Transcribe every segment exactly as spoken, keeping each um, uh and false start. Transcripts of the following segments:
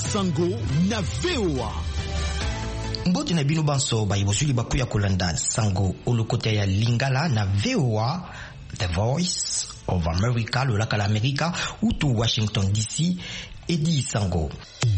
Sango na V O A. Mbote na bino banso ba ibosuli bakuya kolanda Sango olokote ya Lingala na V O A, The Voice of America, le laka l'America, ou to Washington D C, Edi Sango.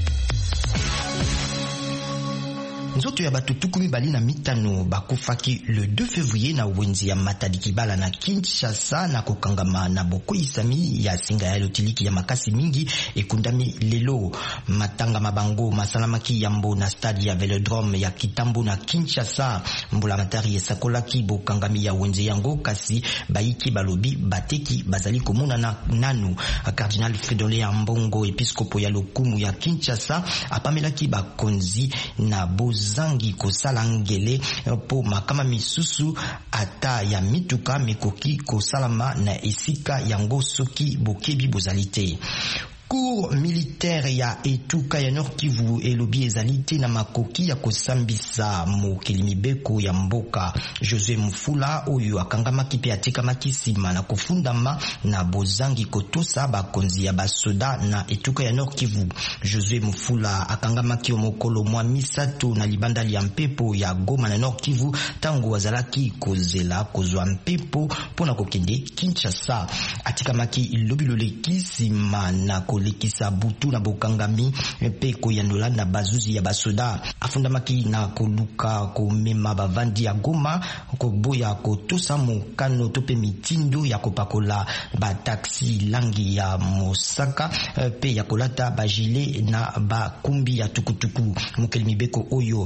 Nzoto ya batu tukumi bali na mitano bakufaki le deux février na wenzi ya Matadi Kibala na Kinshasa na kokangama na boko isami ya singa ya lotiliki ya makasi mingi ekundami lelo matanga mabango masalamaki yambo na stadi ya velodrome ya Kitambo na Kinshasa mbula matari esakolaki bokangami ya wenzi yango kasi baiki balobi bateki bazali komuna na nanu. Cardinal Fridolin Ambongo episkopo ya lokumu ya Kinshasa apamelaki bakonzi na boz zangi kosala ngele po makama misusu ata ya mituka mikoki kosalama na esika yango soki bokebi bozalite. Cour militaire ya etuka ya Nord Kivu elobi ezalite na makoki ya kosambisa mokili mibeko ya mboka. José Mufula oyo akangamaki pe atikamaki sima na kofundama na bozangi kotosa bakonzi ya basoda na etuka ya Nord Kivu. José Mufula akangamaki omokolo mwa misato na libandali ya mpepo ya Goma na Nord Kivu tango wazalaki kozela kozwa mpepo pona kokende Kinshasa. Atikamaki ilobiloleki sima na lekisa butu na bokangami peko ya nola na bazuzi ya basoda. Afundamaki na koluka komema bavandi ya Goma koboya kotosa mokano tope mitindo ya kopakola ba taxi langi ya mosaka pe ya kolata bajile na bakumbi ya tukutuku. Mokeli mibeko oyo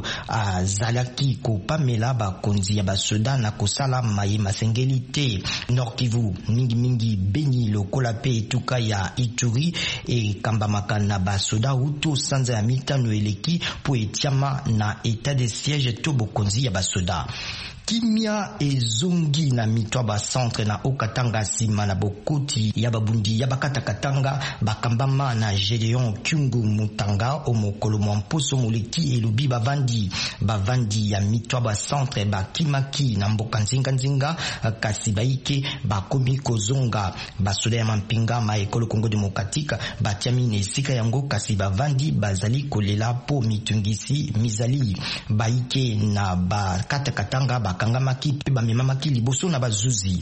azalaki kopamela bakonzi ya basoda na kosala maye masengeli te. Nord Kivu mingi mingi Beni lokola pe etuka ya Ituri e kamba makana basoda uto sanza ya mitano eleki po etiama na etat de siège to bokonzi ya basoda. Kimia ezongi na mitwaba centre na Okatanga sima na bokoti ya babundi ya bakata katanga bakambama na Gedeon Kyungu Mutanga omokolo mwamposo moleki elobi bavandi bavandi ya mitwaba centre bakimaki na mboka nzinga nzinga kasi baike bakomi kozonga basoda ya mampinga ma ekolo Kongo Demokratika batiami na esika yango kasi bavandi bazali kolela po mitungisi mizali baike na bakata katanga ba kangamaki pe bamemamaki liboso na bazuzi.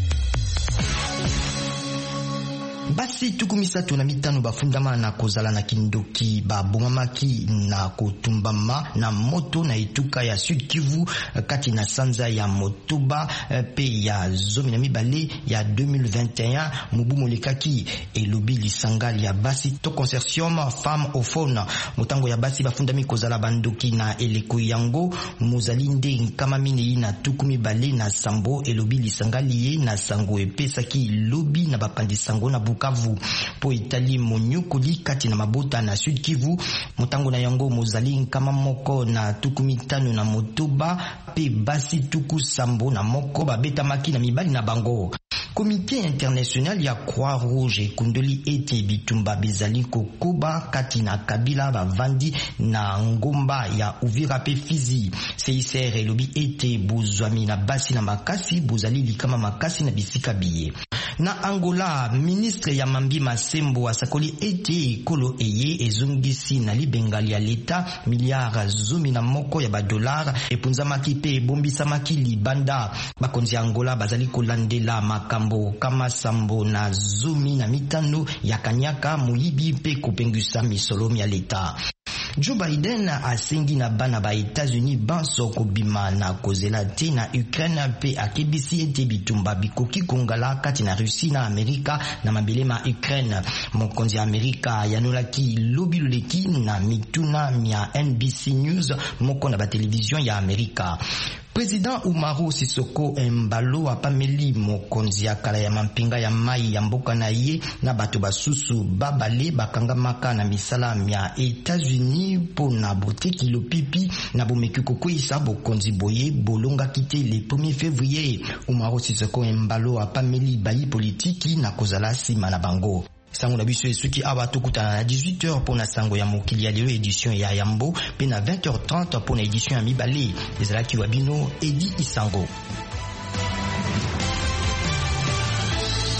Basi tukumisatu na mitano bafundama na kozala na kindoki babomamaki na kotumbama na moto na etuka ya Sud Kivu kati na sanza ya Motoba pe ya zomi na mibale ya deux mille vingt et un mubu molekaki elobi lisangali ya basi to consortium femme au faune motango ya basi bafundami kozala bandoki na eleko yango muzalinde nkama mine na tukumi bale na sambo elobi lisangali ye na sango epesaki lobi na bakandi sango na Bukavu po itali monyukuli kati na mabota na Sud Kivu motango na yango mozali nkama moko na tukumi tano na Motoba pe basi tuku sambo na moko babeta maki na mibali na bango. Comité international ya Croix-Rouge kundoli ete bitumba bezali kokoba kati na kabila bavandi na ngomba ya Uvira pe Fizi. C I C R elobi ete bozwami na basi na makasi bozali likama makasi na bisika biye. Na Angola, ministre ya Mambi Masembo asakoli ete ekolo eye ezongisi na libengali ya leta miliard zomi na moko ya badolar epunzamaki pe bombisamaki libanda. Bakonzi ya Angola bazali kolandela makambo kama sambo na zomi na mitano ya kanyaka muyibi pe kopengusa misolomi ya leta. Joe Biden asengi na bana ba États-Unis banso kobima na kozela te na Ukraine pe akebisi ete bitumba bikoki kongala kati na Russie na Amerika na mabele ma Ukraine. Mokonzi ya Amerika yanolaki lobiloleki na mituna mia N B C News moko na ba television ya Amerika. Président Umaru Sisoko Embalo apameli mokonzi ya kala ya mampinga ya mai ya mboka na ye na bato basusu babale bakangamaka na misala ya États-Unis po na boteki lopipi na bomeki kokoisa bokonzi boye bolonga kite le premier février. Umaru Sisoko Embalo apameli bayi politiki na kozala sima na bango. Sango na biso esuki awa tokutana na dix-huit heures pour na sango ya mokili ya lelo édition ya Yambo pe na vingt heures trente pour na édition ya Mibale ezalaki wabino Edi Isango.